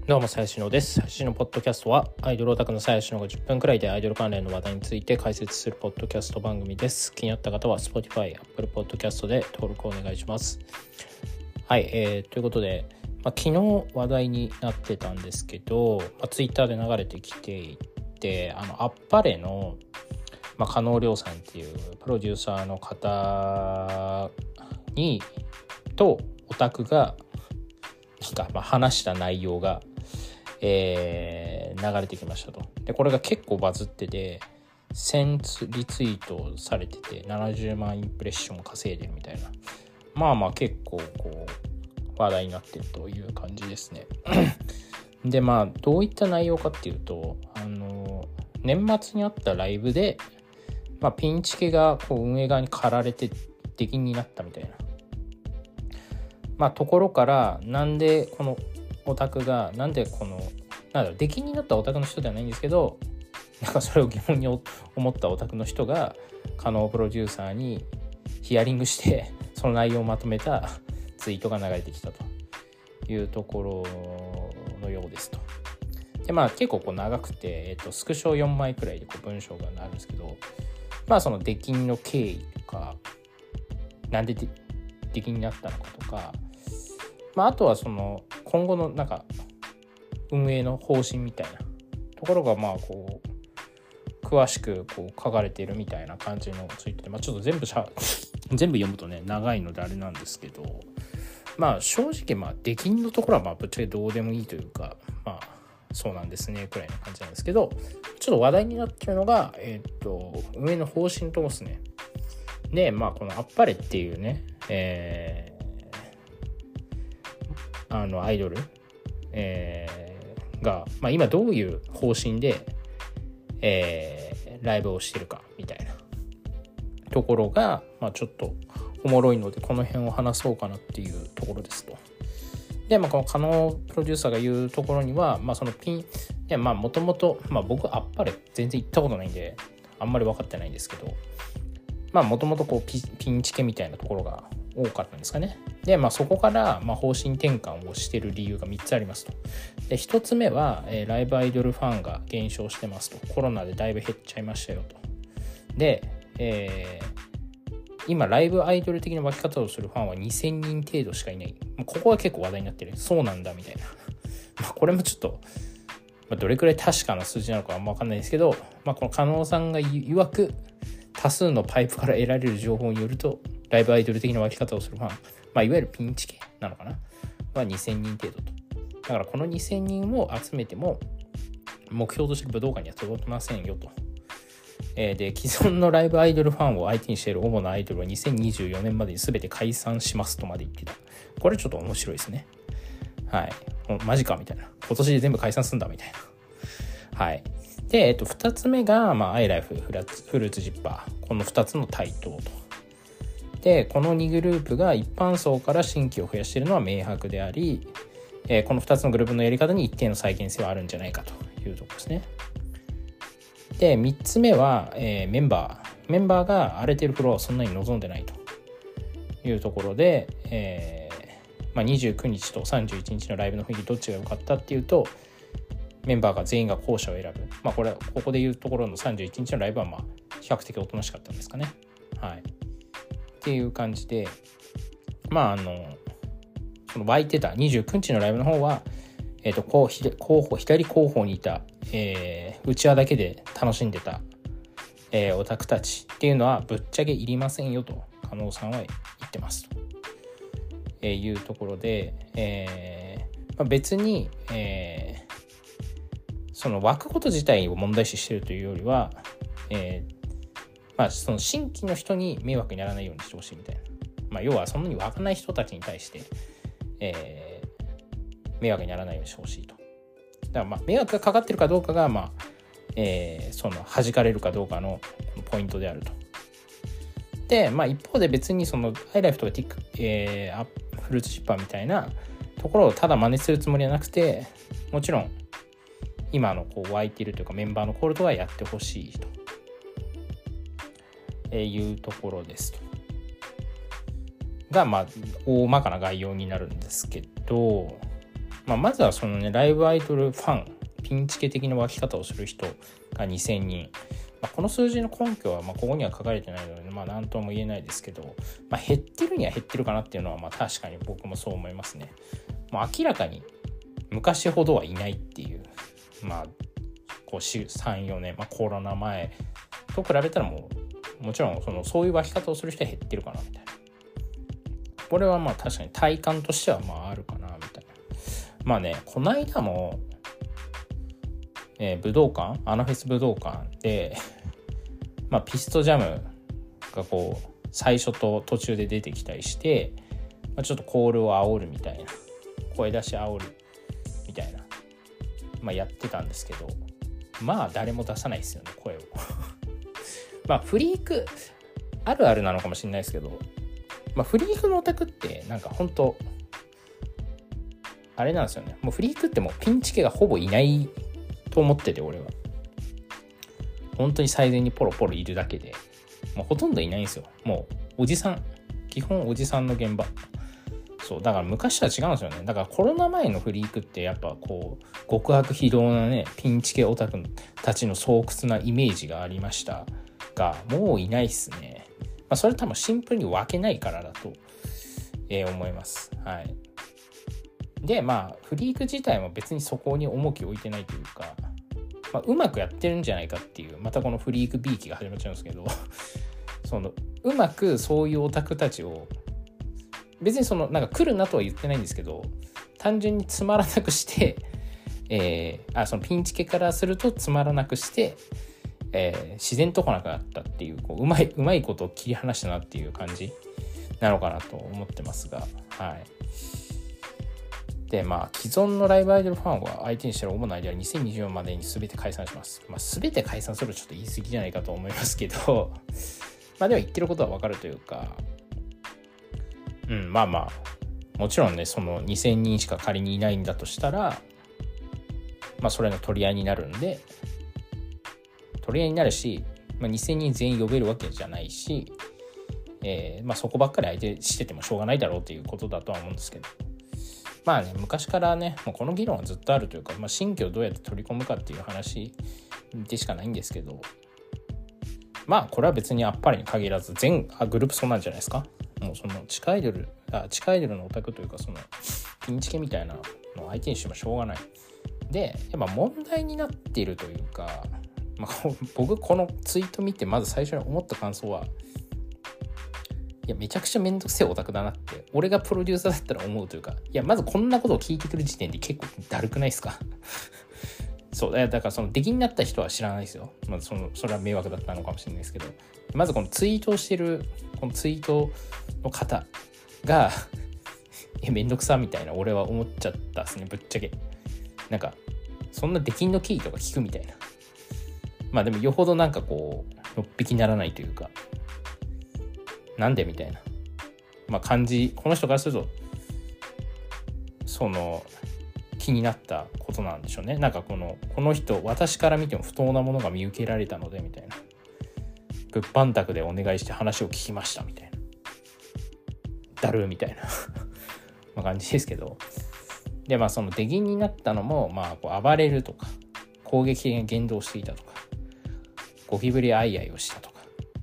どうも、さやしのです。さやしのポッドキャストはアイドルオタクのさやしのが10分くらいでアイドル関連の話題について解説するポッドキャスト番組です。気になった方は Spotify、Apple Podcast で登録お願いします。はい、ということで、昨日話題になってたんですけど、Twitter で流れてきていて、あっぱれの、加納亮さんっていうプロデューサーの方にとオタクが話した内容が流れてきましたと。でこれが結構バズってて1000リツイートされてて70万インプレッションを稼いでるみたいな、結構こう話題になってるという感じですね。でどういった内容かっていうと、年末にあったライブで、ピンチケがこう運営側に駆られて出禁になったみたいな、ところからなんでこのオタクが出禁になったオタクの人ではないんですけど、それを疑問に思ったオタクの人が加納プロデューサーにヒアリングしてその内容をまとめたツイートが流れてきたというところのようですと。で結構こう長くて、スクショ4枚くらいでこう文章があるんですけど、その出禁の経緯とかなんで出禁になったのかとか、あとはその今後の運営の方針みたいなところがこう詳しくこう書かれているみたいな感じのツイートで、ちょっと全部読むとね長いのであれなんですけど、正直出禁のところはぶっちゃけどうでもいいというか、そうなんですねくらいの感じなんですけど、ちょっと話題になってるのが運営の方針とですね。でこのあっぱれっていうね、アイドル、が、今どういう方針で、ライブをしてるかみたいなところが、ちょっとおもろいのでこの辺を話そうかなっていうところですと。でこの加納プロデューサーが言うところには、そのピンでもともと僕あっぱれ全然行ったことないんであんまり分かってないんですけど、もともとこうピンチケみたいなところが多かったんですかね。でそこから方針転換をしている理由が3つありますと。で1つ目は、ライブアイドルファンが減少してますと。コロナでだいぶ減っちゃいましたよと。で、今ライブアイドル的な分け方をするファンは2000人程度しかいない。ここは結構話題になってる。そうなんだみたいな。これもちょっと、どれくらい確かな数字なのかは分かんないですけど、この加納さんが曰く多数のパイプから得られる情報によると、ライブアイドル的な分け方をするファン、いわゆるピンチ系なのかなは2000人程度と。だからこの2000人を集めても目標として武道館には届きませんよと。で既存のライブアイドルファンを相手にしている主なアイドルは2024年までに全て解散しますとまで言ってた。これちょっと面白いですね。はい。マジかみたいな。今年で全部解散すんだみたいな。はい。で、2つ目が、アイライフ、フルーツジッパー。この2つの台頭と。で、この2グループが一般層から新規を増やしているのは明白であり、この2つのグループのやり方に一定の再現性はあるんじゃないかというところですね。で、3つ目は、メンバーが荒れているフロアをそんなに望んでないというところで、29日と31日のライブの雰囲気どっちが良かったっていうと、メンバーが全員が後者を選ぶ。ここでいうところの31日のライブは比較的おとなしかったんですかね。はい。っていう感じで、その湧いてた29日のライブの方は、左後方にいた、うちわだけで楽しんでた、オタクたちっていうのはぶっちゃけいりませんよと加納さんは言ってますと、いうところで、別に、その湧くこと自体を問題視しているというよりは、その新規の人に迷惑にならないようにしてほしいみたいな。要はそんなに湧かない人たちに対して、迷惑にならないようにしてほしいと。だから迷惑がかかってるかどうかがその弾かれるかどうかのポイントであると。で一方で別にそのハイライフとかフルーツシッパーみたいなところをただ真似するつもりはなくて、もちろん今のこう湧いているというかメンバーのコールとはやってほしいというところですと。が大まかな概要になるんですけど、 まずはそのねライブアイドルファンピンチケ的な湧き方をする人が2000人、この数字の根拠はここには書かれてないので何とも言えないですけど、減ってるには減ってるかなっていうのは確かに僕もそう思いますね。明らかに昔ほどはいないっていう、こう3、4年、コロナ前と比べたらもちろんそういう湧き方をする人は減ってるかなみたいな。これは確かに体感としてはあるかなみたいな。この間も、武道館フェス武道館で、ピストジャムがこう最初と途中で出てきたりして、ちょっとコールを煽るみたいな、声出し煽るみたいな、やってたんですけど、誰も出さないですよね、声をフリークあるあるなのかもしれないですけど、フリークのオタクって本当あれなんですよね。もうフリークってもうピンチ系がほぼいないと思ってて、俺は本当に最善にポロポロいるだけで、もうほとんどいないんですよ。もうおじさん、基本おじさんの現場。そうだから昔とは違うんですよね。だからコロナ前のフリークってやっぱこう極悪非道なねピンチ系オタクたちの巣窟なイメージがありましたが、もういないっすね。それ多分シンプルに分けないからだと、思います。はい。でフリーク自体も別にそこに重きを置いてないというか、うまくやってるんじゃないかっていう、またこのフリーク B 期が始まっちゃうんですけどうまくそういうオタクたちを別に来るなとは言ってないんですけど、単純につまらなくして、そのピンチ系からするとつまらなくして、自然と来なくなったっていう、うまいことを切り離したなっていう感じなのかなと思ってますが、はい。で既存のライブアイドルファンは相手にしてる主なアイデアは2024年までに全て解散します。全て解散するとちょっと言い過ぎじゃないかと思いますけどでも言ってることは分かるというか、もちろんねその2000人しか仮にいないんだとしたらそれの取り合いになるんで、取り合いになるし、2000人全員呼べるわけじゃないし、そこばっかり相手しててもしょうがないだろうということだとは思うんですけど、昔からねもうこの議論はずっとあるというか、新規をどうやって取り込むかっていう話でしかないんですけど、これは別にあっぱれに限らず全グループそうなんじゃないですか。もうその地下アイドルのオタクというか、そのピンチ系みたいなのを相手にしてもしょうがないで、やっぱ問題になっているというか、僕このツイート見てまず最初に思った感想は、いやめちゃくちゃめんどくせえオタクだなって俺がプロデューサーだったら思うというか、まずこんなことを聞いてくる時点で結構だるくないですかそうだからその出禁になった人は知らないですよ。それは迷惑だったのかもしれないですけど、まずこのツイートをしてるこのツイートの方がめんどくさみたいな俺は思っちゃったですね、ぶっちゃけ。そんな出禁の経緯とか聞くみたいな。でもよほどこうのっぴきならないというか、なんでみたいな感じ、この人からすると気になったことなんでしょうね。この人私から見ても不当なものが見受けられたのでみたいな、物販宅でお願いして話を聞きましたみたいな、だるみたいな感じですけど、でその出禁になったのもこう暴れるとか攻撃的な言動をしていたとかゴキブリあいあいをしたとか、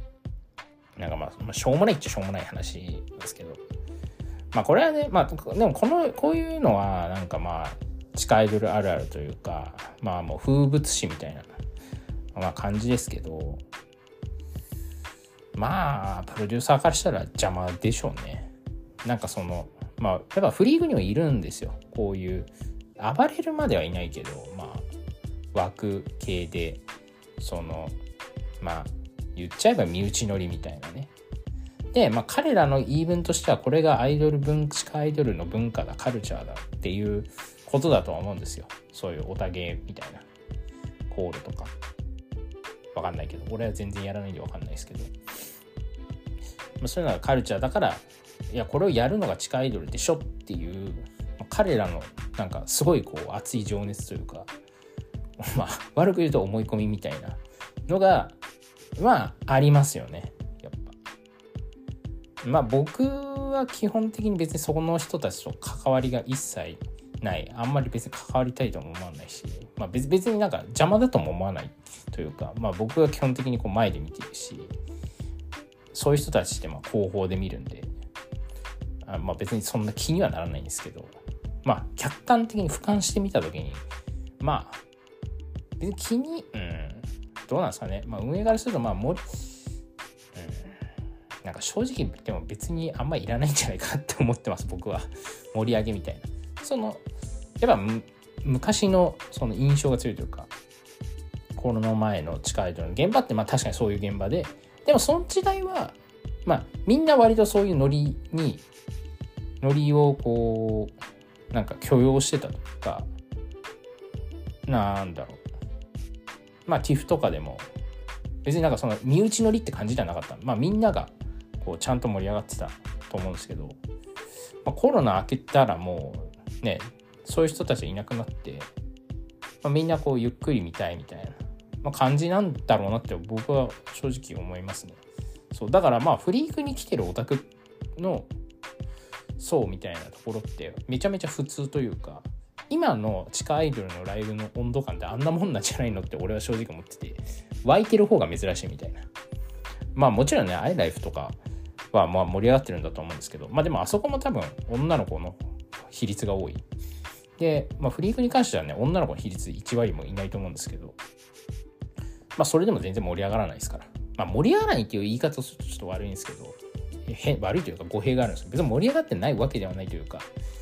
しょうもないっちゃしょうもない話ですけど、これはねでもこういうのは地下アイドルあるあるというか、もう風物詩みたいな、感じですけど、プロデューサーからしたら邪魔でしょうね。やっぱフリーグにはいるんですよ、こういう暴れるまではいないけど枠系で言っちゃえば身内乗りみたいなね。で彼らの言い分としてはこれが地下アイドルの文化だカルチャーだっていうことだとは思うんですよ。そういうオタゲーみたいなコールとかわかんないけど、俺は全然やらないんでわかんないですけど、そういうのがカルチャーだから、いやこれをやるのが地下アイドルでしょっていう彼らのすごいこう熱い情熱というか、悪く言うと思い込みみたいなのがありますよね、やっぱ。僕は基本的に別にそこの人たちと関わりが一切ない、あんまり別に関わりたいとも思わないし、別になんか邪魔だとも思わないというか、僕は基本的にこう前で見てるし、そういう人たちって後方で見るんで、別にそんな気にはならないんですけど、客観的に俯瞰してみたときに、別に気に、どうなんですかね。運営からするとなんか正直言っても別にあんまりいらないんじゃないかなって思ってます、僕は。盛り上げみたいな。やっぱ昔のその印象が強いというか、コロナ前の地下アイドルの現場って確かにそういう現場で、でもその時代はみんな割とそういうノリをこうなんか許容してたというか、なんだろう、TIFF とかでも別になんかその身内乗りって感じじゃなかった。みんながこうちゃんと盛り上がってたと思うんですけど、コロナ明けたらもうね、そういう人たちがいなくなって、みんなこうゆっくり見たいみたいな、感じなんだろうなって僕は正直思いますね。そうだからフリークに来てるオタクの層みたいなところってめちゃめちゃ普通というか、今の地下アイドルのライブの温度感ってあんなもんなんじゃないのって俺は正直思ってて、湧いてる方が珍しいみたいな。もちろんね、アイライフとかは盛り上がってるんだと思うんですけど、でもあそこも多分女の子の比率が多い。で、フリークに関してはね、女の子の比率1割もいないと思うんですけど、それでも全然盛り上がらないですから。盛り上がらないっていう言い方をするとちょっと悪いんですけど、悪いというか語弊があるんですけど、別に盛り上がってないわけではないというか、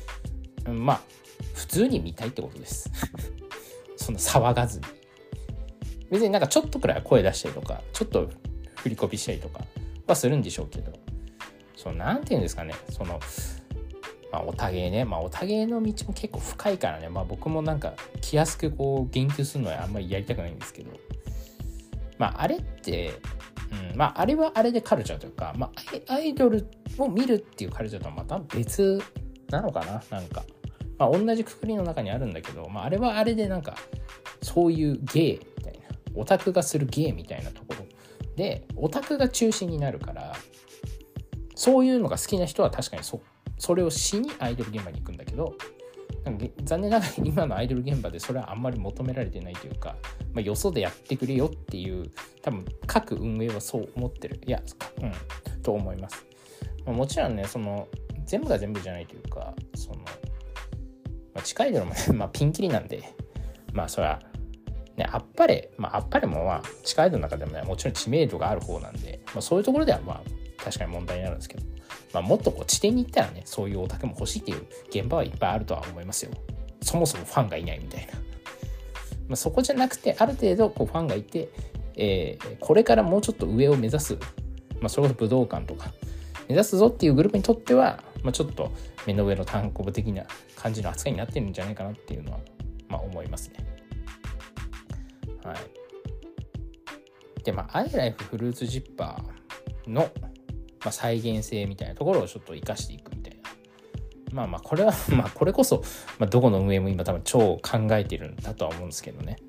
普通に見たいってことですそんな騒がずに、別になんかちょっとくらい声出したりとか、ちょっと振りコピしたりとかはするんでしょうけど、なんていうんですかね、オタゲーね、オタゲーの道も結構深いからね、僕もなんか気安くこう言及するのはあんまりやりたくないんですけど、あれって、あれはあれでカルチャーというか、アイドルを見るっていうカルチャーとはまた別なのかな、なんか、同じくくりの中にあるんだけど、あれはあれでなんかそういう芸みたいな、オタクがする芸みたいなところでオタクが中心になるから、そういうのが好きな人は確かにそれをしにアイドル現場に行くんだけど、残念ながら今のアイドル現場でそれはあんまり求められてないというか、よそでやってくれよっていう、多分各運営はそう思ってる、と思います。もちろんね、全部が全部じゃないというか、地下アイドルもね、ピンキリなんで、それはね、あっぱれも地下アイドルの中でもね、もちろん知名度がある方なんで、そういうところでは確かに問題になるんですけど、もっとこう地点に行ったらね、そういうオタクも欲しいっていう現場はいっぱいあるとは思いますよ。そもそもファンがいないみたいな。そこじゃなくて、ある程度こうファンがいて、これからもうちょっと上を目指す、それこそ武道館とか目指すぞっていうグループにとっては、ちょっと目の上の単行部的な感じの扱いになってるんじゃないかなっていうのは、思いますね。はい。で、アイライフフルーツジッパーの、再現性みたいなところをちょっと活かしていくみたいな。これは、これこそ、どこの運営も今多分超考えてるんだとは思うんですけどね。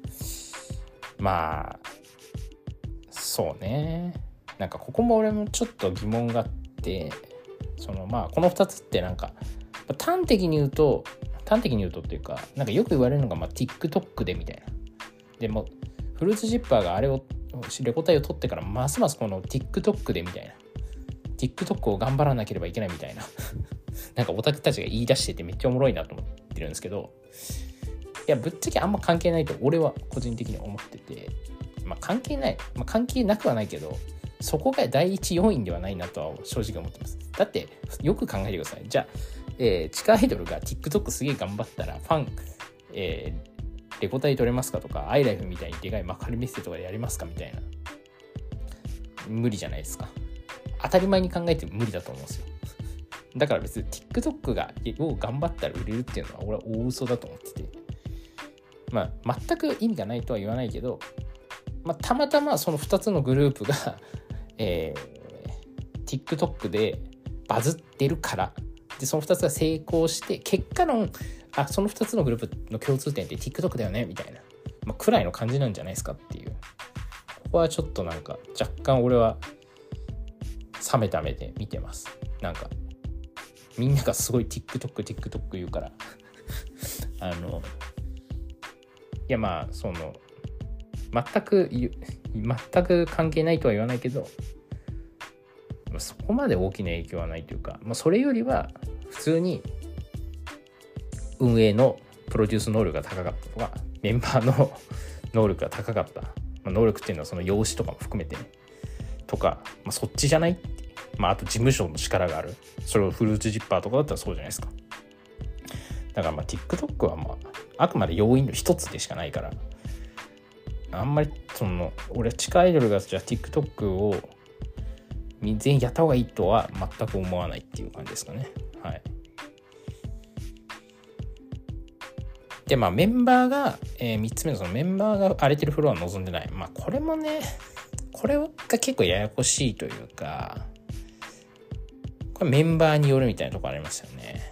そうね。なんかここも俺もちょっと疑問があって、この2つってなんか、端的に言うとっていうか、なんかよく言われるのが、TikTok でみたいな。でも、フルーツジッパーがあれを、レコ大を取ってから、ますますこの TikTok でみたいな。TikTok を頑張らなければいけないみたいな。なんかオタクたちが言い出しててめっちゃおもろいなと思ってるんですけど、いや、ぶっちゃけあんま関係ないと俺は個人的に思ってて、関係ない。関係なくはないけど、そこが第一要因ではないなとは正直思ってます。だって、よく考えてください。じゃあ、地下アイドルが TikTok すげえ頑張ったら、ファン、レコ大取れますかとか、アイライフみたいにでかい幕張メッセとかでやりますかみたいな。無理じゃないですか。当たり前に考えて無理だと思うんですよ。だから別に TikTok を頑張ったら売れるっていうのは俺は大嘘だと思ってて、全く意味がないとは言わないけど、たまたまその2つのグループが、TikTok でバズってるから、でその2つが成功して結果論、その2つのグループの共通点って TikTok だよねみたいな、くらいの感じなんじゃないですかっていう。ここはちょっとなんか若干俺は冷めた目で見てます。なんかみんながすごい TikTok 言うからいやまあ全く関係ないとは言わないけど、そこまで大きな影響はないというか、それよりは普通に運営のプロデュース能力が高かったとか、メンバーの能力が高かった、能力っていうのはその用紙とかも含めてねとか、そっちじゃないって、あと事務所の力がある、それをフルーツジッパーとかだったらそうじゃないですか。だからTikTok はあくまで要因の一つでしかないから、あんまり俺地下アイドルがじゃあ TikTok を全員やった方がいいとは全く思わないっていう感じですかね。はい。でメンバーが、3つ目のメンバーが荒れてるフロアを望んでない。これもね、これが結構ややこしいというか、これメンバーによるみたいなところありますよね。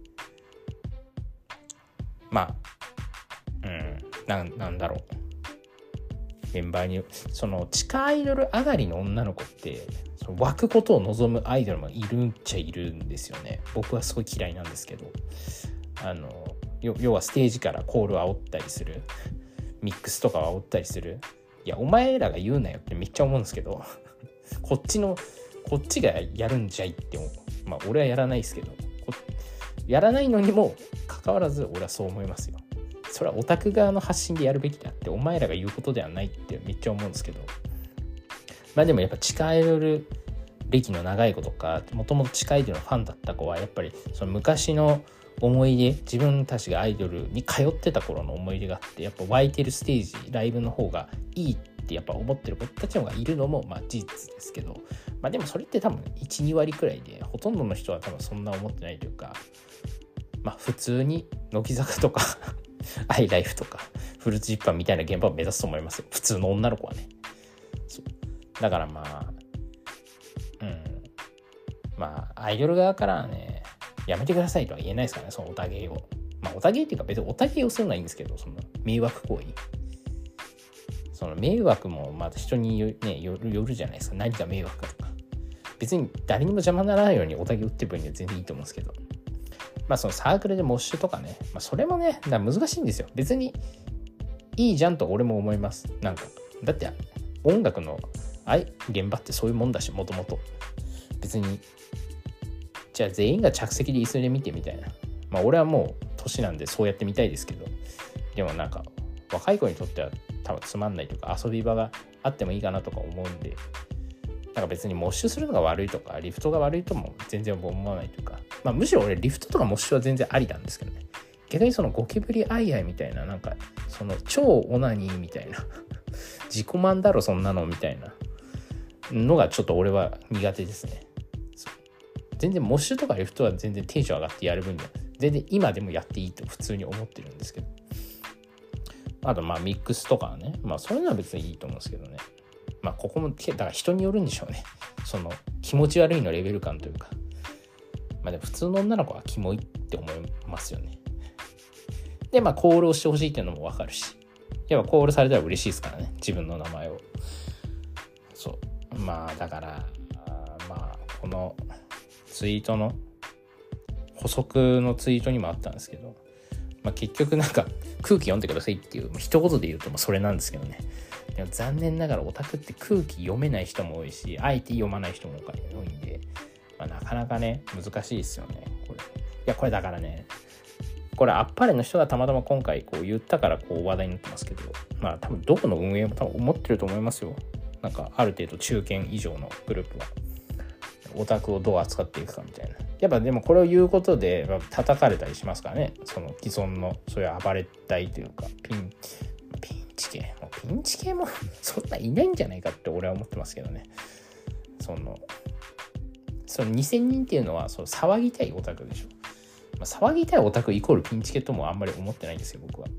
なんだろう。メンバーに地下アイドル上がりの女の子って湧くことを望むアイドルもいるっちゃいるんですよね。僕はすごい嫌いなんですけど、要はステージからコールを煽ったりする、ミックスとかを煽ったりする。いやお前らが言うなよってめっちゃ思うんですけどこっちがやるんじゃいって思う。俺はやらないですけど、やらないのにもかかわらず俺はそう思いますよ。それはオタク側の発信でやるべきだってお前らが言うことではないってめっちゃ思うんですけど、でもやっぱ地下アイドル歴の長い子とか、もともと地下アイドルのファンだった子はやっぱりその昔の思い出、自分たちがアイドルに通ってた頃の思い出があって、やっぱ湧いてるステージ、ライブの方がいいってやっぱ思ってる子たちの方がいるのも事実ですけど、でもそれって多分 1,2 割くらいで、ほとんどの人は多分そんな思ってないというか、普通に乃木坂とかアイライフとかフルーツジッパーみたいな現場を目指すと思いますよ、普通の女の子はね。だからアイドル側からはね、やめてくださいとは言えないですからね、そのオタ芸を。オタ芸っていうか別にオタ芸をするのはいいんですけど、その迷惑行為、その迷惑も人によるじゃないですか。何が迷惑かとか、別に誰にも邪魔にならないようにオタ芸打ってる分には全然いいと思うんですけど、そのサークルでモッシュとかね、それもね難しいんですよ。別にいいじゃんと俺も思います。だって音楽の現場ってそういうもんだし、もともと別にじゃあ全員が着席で椅子で見てみたいな、俺はもう年なんでそうやってみたいですけど、でも若い子にとっては多分つまんないというか、遊び場があってもいいかなとか思うんで、別にモッシュするのが悪いとかリフトが悪いとも全然思わないというか、むしろ俺リフトとかモッシュは全然ありなんですけどね。逆にそのゴキブリアイアイみたいな、その超オナニーみたいな自己満だろそんなのみたいなのがちょっと俺は苦手ですね。全然モッシュとかリフトは全然テンション上がってやる分には全然今でもやっていいと普通に思ってるんですけど、あとミックスとかはね、そういうのは別にいいと思うんですけどね。ここもだから人によるんでしょうね。その気持ち悪いのレベル感というか、でも普通の女の子はキモいって思いますよね。でコールをしてほしいっていうのも分かるし、やっぱコールされたら嬉しいですからね、自分の名前を。だからこのツイートの補足のツイートにもあったんですけど、結局空気読んでくださいっていう一言で言うとそれなんですけどね。でも残念ながらオタクって空気読めない人も多いし、あえて読まない人も多いんで、なかなかね難しいですよねこれ。これだからね、これあっぱれの人がたまたま今回言ったから話題になってますけど、多分どこの運営も多分思ってると思いますよ。ある程度中堅以上のグループはオタクをどう扱っていくかみたいな。やっぱでもこれを言うことで叩かれたりしますからね、その既存のそういう暴れたいというかピンチ系もそんないないんじゃないかって俺は思ってますけどね。その2000人っていうのは騒ぎたいオタクでしょ。騒ぎたいオタクイコールピンチ系ともあんまり思ってないんですよ僕は。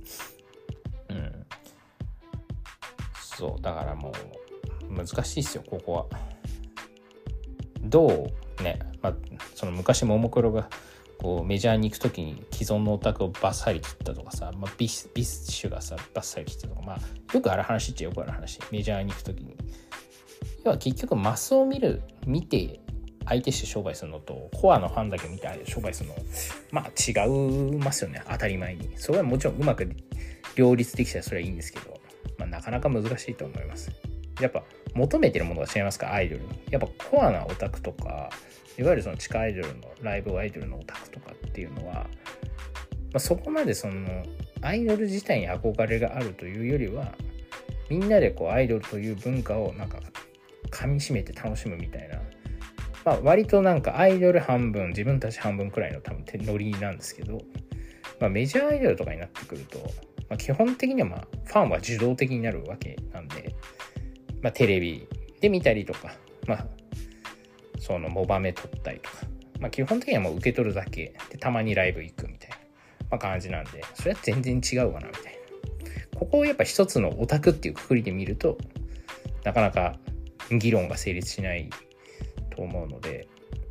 だからもう難しいですよここは。どうね、その昔ももクロがメジャーに行くときに既存のオタクをバッサリ切ったとかさ、ビッシュがさバッサリ切ったとか、よくある話っちゃよくある話。メジャーに行くときに要は結局マスを見て相手して商売するのとコアのファンだけ見て商売するの違いますよね。当たり前にそれはもちろんうまく両立できたらそれはいいんですけど、なかなか難しいと思います。やっぱ求めてるものが違いますから、アイドルにやっぱコアなオタクとかいわゆるその地下アイドルのライブアイドルのオタクとかっていうのは、そこまでそのアイドル自体に憧れがあるというよりは、みんなでこうアイドルという文化をなんか噛み締めて楽しむみたいな、割となんかアイドル半分自分たち半分くらいの多分ノリなんですけど、メジャーアイドルとかになってくると、基本的にはファンは受動的になるわけなんで、テレビで見たりとか、そのモバメ撮ったりとか、基本的にはもう受け取るだけで、たまにライブ行くみたいな、感じなんで、それは全然違うかなみたいな。ここをやっぱ一つのオタクっていう括りで見ると、なかなか議論が成立しないと思うので、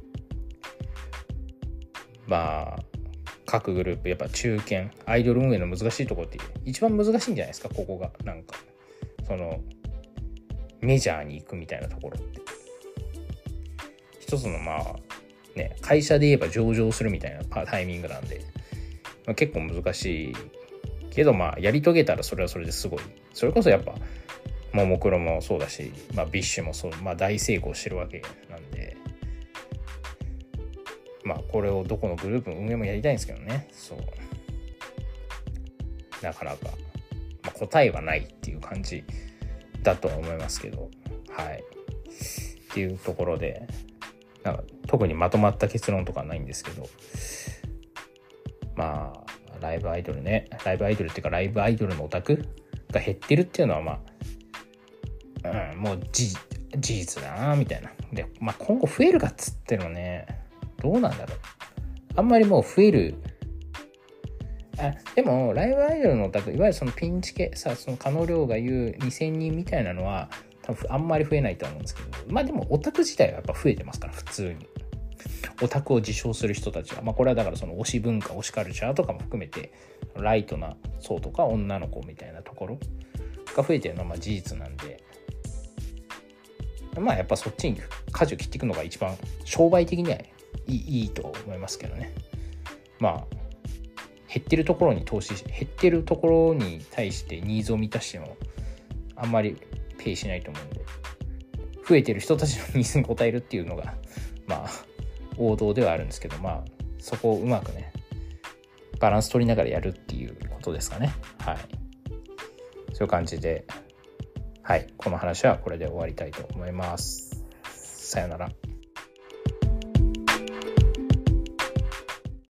各グループやっぱ中堅アイドル運営の難しいところって一番難しいんじゃないですか。ここがなんかそのメジャーに行くみたいなところって一つの会社で言えば上場するみたいなタイミングなんで、結構難しいけど、やり遂げたらそれはそれですごい。それこそやっぱももクロもそうだし、ビッシュもそう、大成功してるわけなんで、これをどこのグループの運営もやりたいんですけどね。そうなかなか、答えはないっていう感じだとは思いますけど、はいっていうところで、なんか特にまとまった結論とかないんですけど、ライブアイドルっていうかライブアイドルのオタクが減ってるっていうのはもう事実だなみたいな。で、今後増えるかっつってもね、どうなんだろう。あんまりもう増える。でもライブアイドルのオタク、いわゆるそのピンチ系その加納亮が言う2000人みたいなのは多分あんまり増えないと思うんですけど、でもオタク自体はやっぱ増えてますから、普通に。オタクを自称する人たちは、これはだからその推し文化、推しカルチャーとかも含めてライトな層とか女の子みたいなところが増えてるのは事実なんで、やっぱそっちに舵を切っていくのが一番商売的にはいいと思いますけどね。減ってるところに投資し、減ってるところに対してニーズを満たしてもあんまりペイしないと思うんで、増えてる人たちのニーズに応えるっていうのが王道ではあるんですけど、そこをうまくねバランス取りながらやるっていうことですかね。はい、そういう感じで、この話はこれで終わりたいと思います。さよなら。